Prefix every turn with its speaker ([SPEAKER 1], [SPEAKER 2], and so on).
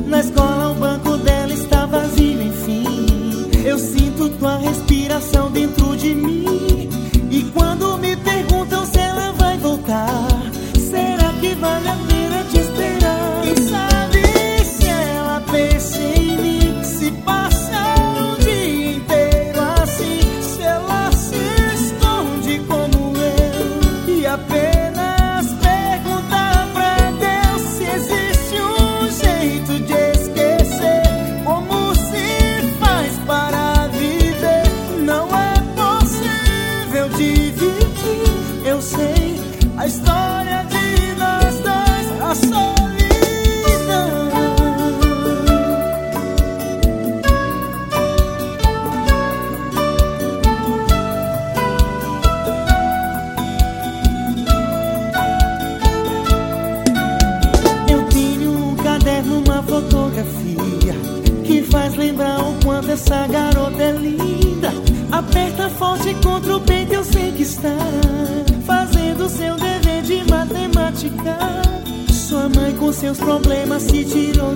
[SPEAKER 1] Na escola o banco dela está vazio, enfim. Eu sinto tua respiração dentro de mim. E quando me perguntam se ela vai voltar, será que vale a pena te esperar? Quem sabe se ela pensa em mim, se passar o dia inteiro assim, se ela se esconde como eu e apenas perguntar pra Deus se existe um jeito de esquecer. Como se faz para viver? Não é possível dividir. Eu sei a história de nós dois, a solidão. Eu tenho um caderno, uma fotografia que faz lembrar o quanto essa garota é linda. Aperta forte contra o peito, eu sei que está fazendo seu dever de matemática. Sua mãe com seus problemas se tirou